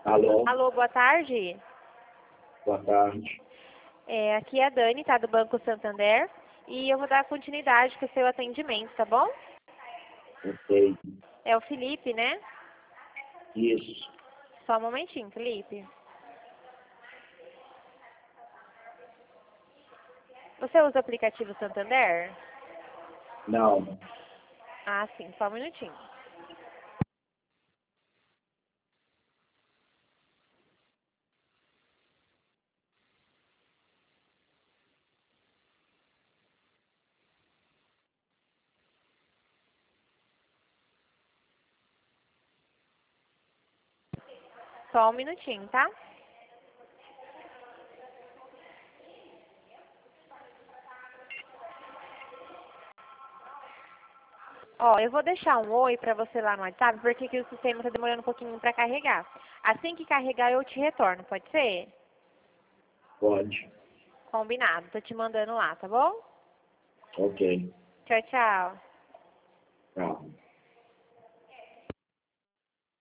Alô, Alô, boa tarde. boa tarde. Aqui é a Dani, tá? Do Banco Santander. E eu vou dar continuidade com o seu atendimento, tá bom? Ok. É o Felipe, né? Isso. Só um momentinho, Felipe. Você usa o aplicativo Santander? Não. Ah, sim, só um minutinho. Só um minutinho, tá? Ó, eu vou deixar um oi pra você lá no WhatsApp, porque aqui o sistema tá demorando um pouquinho pra carregar. Assim que carregar, eu te retorno, pode ser? Pode. Combinado, tô te mandando lá, tá bom? Ok. Tchau, tchau. Tchau.